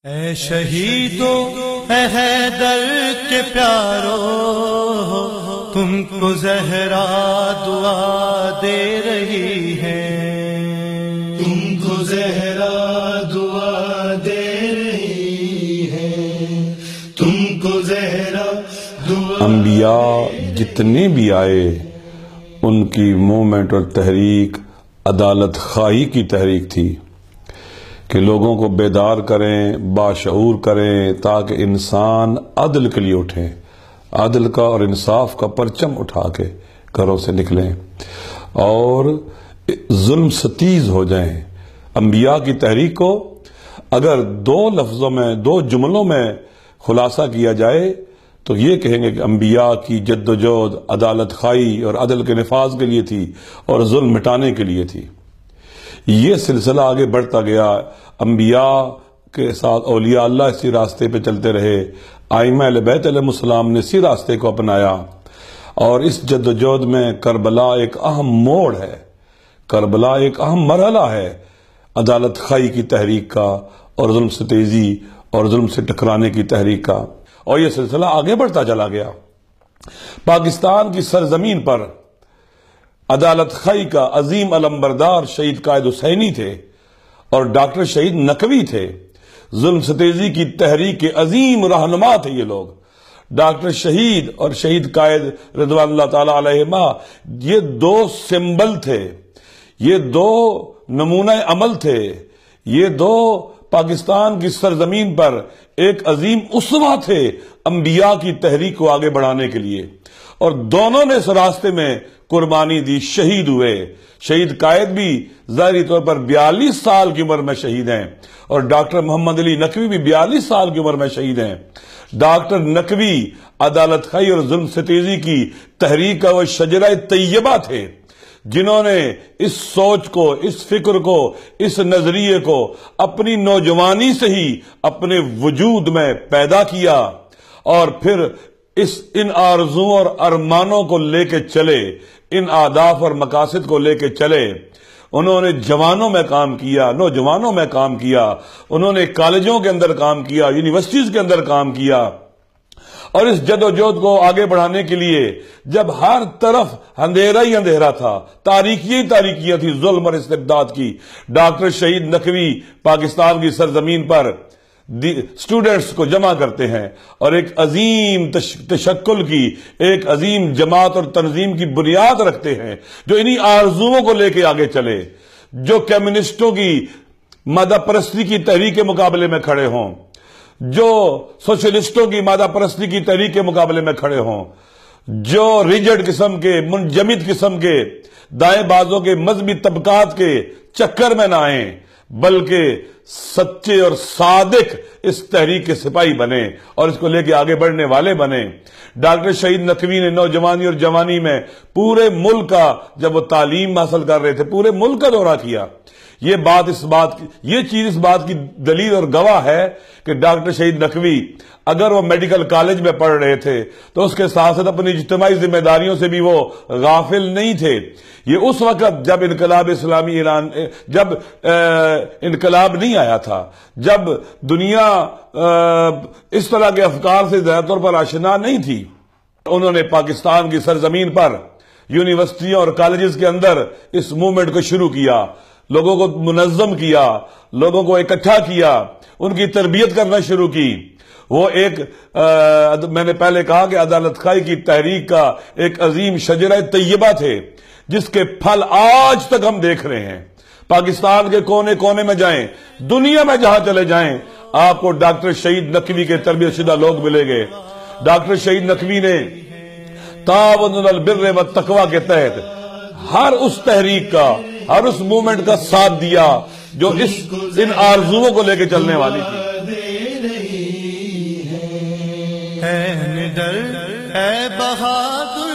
اے شہیدو اے حیدر کے پیارو، تم کو زہرا دعا دے رہی ہے، تم کو زہرا دعا دے رہی ہے، تم کو زہرا دعا۔ انبیاء جتنے بھی آئے ان کی موومنٹ اور تحریک عدالت خواہی کی تحریک تھی کہ لوگوں کو بیدار کریں، باشعور کریں، تاکہ انسان عدل کے لیے اٹھیں، عدل کا اور انصاف کا پرچم اٹھا کے گھروں سے نکلیں اور ظلم ستیز ہو جائیں۔ انبیاء کی تحریک کو اگر دو لفظوں میں، دو جملوں میں خلاصہ کیا جائے تو یہ کہیں گے کہ انبیاء کی جدوجہد عدالت خواہی اور عدل کے نفاذ کے لیے تھی اور ظلم مٹانے کے لیے تھی۔ یہ سلسلہ آگے بڑھتا گیا، انبیاء کے ساتھ اولیاء اللہ اسی راستے پہ چلتے رہے، ائمہ اہل بیت علیہ السلام نے اسی راستے کو اپنایا، اور اس جدوجہد میں کربلا ایک اہم موڑ ہے، کربلا ایک اہم مرحلہ ہے عدالت خواہی کی تحریک کا اور ظلم سے تیزی اور ظلم سے ٹکرانے کی تحریک کا، اور یہ سلسلہ آگے بڑھتا چلا گیا۔ پاکستان کی سرزمین پر عدالت خواہی کا عظیم علمبردار شہید قائد حسینی تھے اور ڈاکٹر شہید نقوی تھے، ظلم ستیزی کی تحریک کے عظیم رہنما تھے یہ لوگ۔ ڈاکٹر شہید اور شہید قائد رضوان اللہ تعالی علیہما یہ دو سمبل تھے، یہ دو نمونہ عمل تھے، یہ دو پاکستان کی سرزمین پر ایک عظیم اسوہ تھے انبیاء کی تحریک کو آگے بڑھانے کے لیے، اور دونوں نے اس راستے میں قربانی دی، شہید ہوئے۔ شہید قائد بھی ظاہری طور پر 42 سال کی عمر میں شہید ہیں، اور ڈاکٹر محمد علی نقوی بھی 42 سال کی عمر میں شہید ہیں۔ ڈاکٹر نقوی عدالت خواہی اور ظلم ستیزی کی تحریک کا وہ شجرہ طیبہ تھے جنہوں نے اس سوچ کو، اس فکر کو، اس نظریے کو اپنی نوجوانی سے ہی اپنے وجود میں پیدا کیا، اور پھر ان آرزوؤں اور ارمانوں کو لے کے چلے، ان اہداف اور مقاصد کو لے کے چلے۔ انہوں نے جوانوں میں کام کیا، نوجوانوں میں کام کیا، انہوں نے کالجوں کے اندر کام کیا، یونیورسٹیز کے اندر کام کیا، اور اس جدوجہد کو آگے بڑھانے کے لیے جب ہر طرف اندھیرا ہی اندھیرا تھا، تاریکیاں ہی تاریکیاں تھی ظلم اور استبداد کی، ڈاکٹر شہید نقوی پاکستان کی سرزمین پر اسٹوڈنٹس کو جمع کرتے ہیں اور ایک عظیم تشکل کی، ایک عظیم جماعت اور تنظیم کی بنیاد رکھتے ہیں جو انہی آرزوؤں کو لے کے آگے چلے، جو کمیونسٹوں کی مادہ پرستی کی تحریک کے مقابلے میں کھڑے ہوں، جو سوشلسٹوں کی مادہ پرستی کی تحریک کے مقابلے میں کھڑے ہوں، جو ریجڈ قسم کے، منجمد قسم کے دائیں بازوں کے مذہبی طبقات کے چکر میں نہ آئیں، بلکہ سچے اور صادق اس تحریک کے سپاہی بنے اور اس کو لے کے آگے بڑھنے والے بنے۔ ڈاکٹر شہید نقوی نے نوجوانی اور جوانی میں پورے ملک کا، جب وہ تعلیم حاصل کر رہے تھے، پورے ملک کا دورہ کیا۔ یہ چیز اس بات کی دلیل اور گواہ ہے کہ ڈاکٹر شہید نقوی اگر وہ میڈیکل کالج میں پڑھ رہے تھے تو اس کے ساتھ ساتھ اپنی اجتماعی ذمہ داریوں سے بھی وہ غافل نہیں تھے۔ یہ اس وقت جب انقلاب اسلامی ایران، جب انقلاب نہیں آیا تھا، جب دنیا اس طرح کے افکار سے زیادہ طور پر آشنا نہیں تھی، انہوں نے پاکستان کی سرزمین پر یونیورسٹیوں اور کالجز کے اندر اس موومنٹ کو شروع کیا، لوگوں کو منظم کیا، لوگوں کو اکٹھا کیا، ان کی تربیت کرنا شروع کی۔ وہ ایک میں نے پہلے کہا کہ عدالت خواہی کی تحریک کا ایک عظیم شجرہ طیبہ تھے جس کے پھل آج تک ہم دیکھ رہے ہیں۔ پاکستان کے کونے کونے میں جائیں، دنیا میں جہاں چلے جائیں، آپ کو ڈاکٹر شہید نقوی کے تربیت شدہ لوگ ملیں گے۔ ڈاکٹر شہید نقوی نے تعاون علی البر والتقوی کے تحت ہر اس تحریک کا، ہر اس موومنٹ کا ساتھ دیا جو ان آرزوؤں کو لے کے چلنے والی تھی۔ اے نڈر اے بہادر